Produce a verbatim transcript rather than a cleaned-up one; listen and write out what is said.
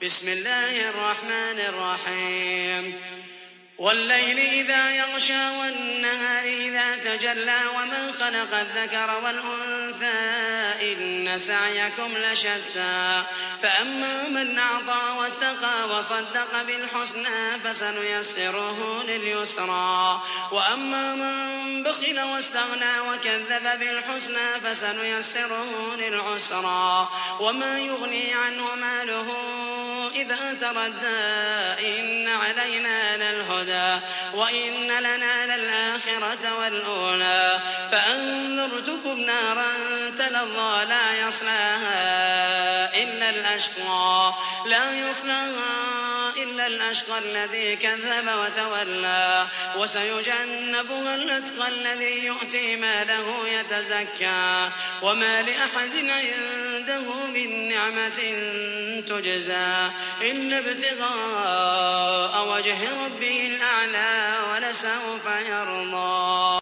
بسم الله الرحمن الرحيم والليل إذا يغشى والنهار إذا تجلى وما خلق الذكر والأنثى إن سعيكم لشتى فأما من أعطى واتقى وصدق بالحسنى فسنيسره لليسرى وأما من بخل واستغنى وكذب بالحسنى فسنيسره للعسرى وما يغني عنه ماله إذا تردى إن علينا للهدى وإن لنا للآخرة والأولى فأنذرتكم نارا تلظى لا يصلاها إلا الأشقى لا يصلاها إلا الأشقى الذي كذب وتولى وسيجنبها الأتقى الذي يؤتي ماله يتزكى وما لأحد عنده من نعمة تجزى إلا ابتغاء وجه ربه الأعلى ولسوف يرضى.